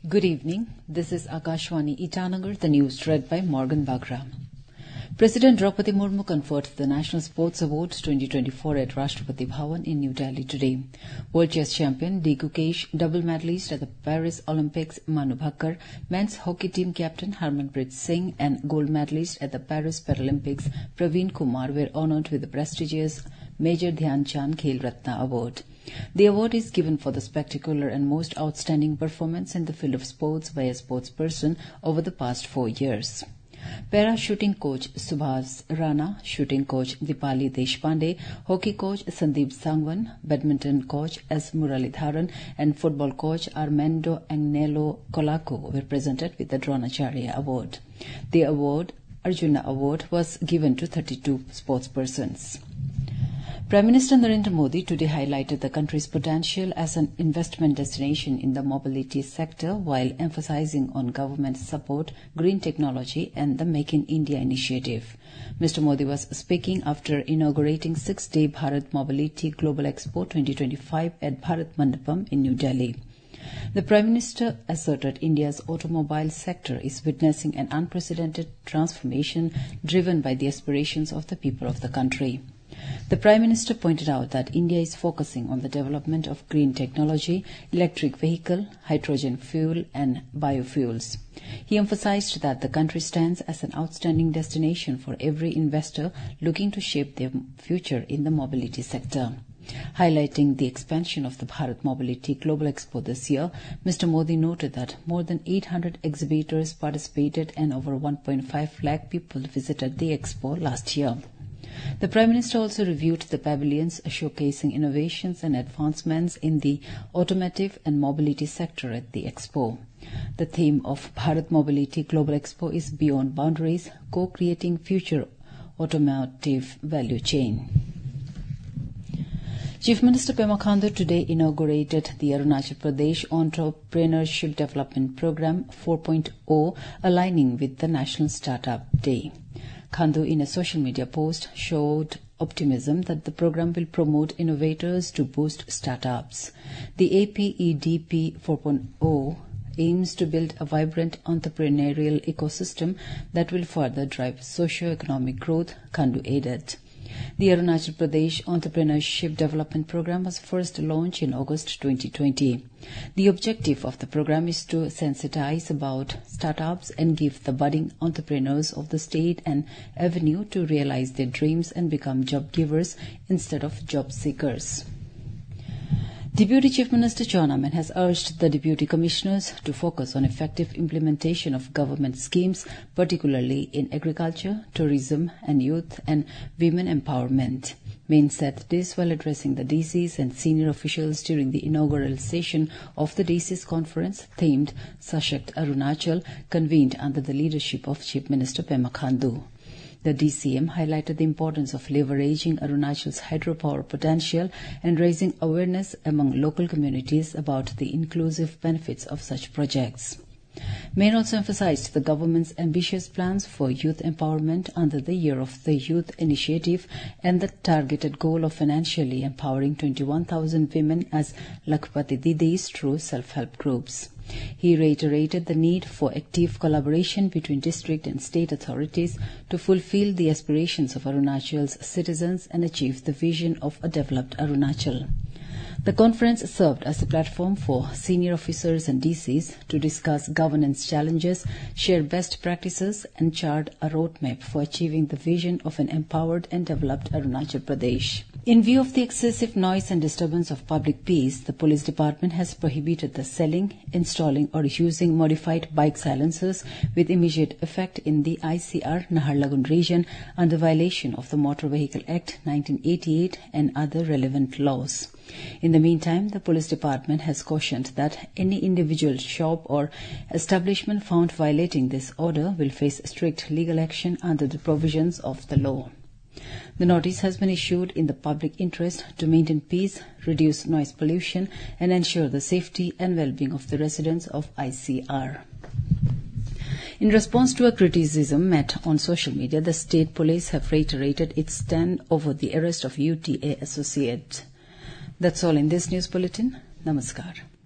Good evening. This is Akashwani Itanagar, the news read by Morgan Bagra. President Draupadi Murmu conferred the National Sports Awards 2024 at Rashtrapati Bhavan in New Delhi today. World Chess Champion D. Gukesh, double medalist at the Paris Olympics Manu Bhakkar, men's hockey team captain Harmanpreet Singh and gold medalist at the Paris Paralympics Praveen Kumar were honoured with the prestigious Major Dhyan Chand Khel Ratna Award. The award is given for the spectacular and most outstanding performance in the field of sports by a sportsperson over the past 4 years. Para-shooting coach Subhas Rana, shooting coach Dipali Deshpande, hockey coach Sandeep Sangwan, badminton coach S. Muralidharan and football coach Armando Agnello Colaco were presented with the Dronacharya Award. The award, Arjuna Award, was given to 32 sportspersons. Prime Minister Narendra Modi today highlighted the country's potential as an investment destination in the mobility sector while emphasizing on government support, green technology and the Make in India initiative. Mr. Modi was speaking after inaugurating 6-day Bharat Mobility Global Expo 2025 at Bharat Mandapam in New Delhi. The Prime Minister asserted India's automobile sector is witnessing an unprecedented transformation driven by the aspirations of the people of the country. The Prime Minister pointed out that India is focusing on the development of green technology, electric vehicle, hydrogen fuel and biofuels. He emphasized that the country stands as an outstanding destination for every investor looking to shape their future in the mobility sector. Highlighting the expansion of the Bharat Mobility Global Expo this year, Mr. Modi noted that more than 800 exhibitors participated and over 1.5 lakh people visited the expo last year. The Prime Minister also reviewed the pavilions showcasing innovations and advancements in the automotive and mobility sector at the Expo. The theme of Bharat Mobility Global Expo is Beyond Boundaries, Co-Creating Future Automotive Value Chain. Chief Minister Pema Khandu today inaugurated the Arunachal Pradesh Entrepreneurship Development Programme 4.0, aligning with the National Startup Day. Khandu, in a social media post, showed optimism that the program will promote innovators to boost startups. The APEDP 4.0 aims to build a vibrant entrepreneurial ecosystem that will further drive socio-economic growth, Khandu added. The Arunachal Pradesh Entrepreneurship Development Programme was first launched in August 2020. The objective of the program is to sensitize about startups and give the budding entrepreneurs of the state an avenue to realize their dreams and become job givers instead of job seekers. Deputy Chief Minister John Aman has urged the Deputy Commissioners to focus on effective implementation of government schemes, particularly in agriculture, tourism and youth and women empowerment. Main said this while addressing the DCs and senior officials during the inaugural session of the DCs conference themed Sashakt Arunachal, convened under the leadership of Chief Minister Pema Khandu. The DCM highlighted the importance of leveraging Arunachal's hydropower potential and raising awareness among local communities about the inclusive benefits of such projects. Main also emphasized the government's ambitious plans for youth empowerment under the Year of the Youth initiative and the targeted goal of financially empowering 21,000 women as Lakhpati Didis through self-help groups. He reiterated the need for active collaboration between district and state authorities to fulfill the aspirations of Arunachal's citizens and achieve the vision of a developed Arunachal. The conference served as a platform for senior officers and DCs to discuss governance challenges, share best practices and chart a roadmap for achieving the vision of an empowered and developed Arunachal Pradesh. In view of the excessive noise and disturbance of public peace, the police department has prohibited the selling, installing or using modified bike silencers with immediate effect in the ICR Naharlagun region under violation of the Motor Vehicle Act 1988 and other relevant laws. In the meantime, the police department has cautioned that any individual shop or establishment found violating this order will face strict legal action under the provisions of the law. The notice has been issued in the public interest to maintain peace, reduce noise pollution and ensure the safety and well-being of the residents of ICR. In response to a criticism met on social media, the state police have reiterated its stand over the arrest of UTA associate. That's all in this news bulletin. Namaskar.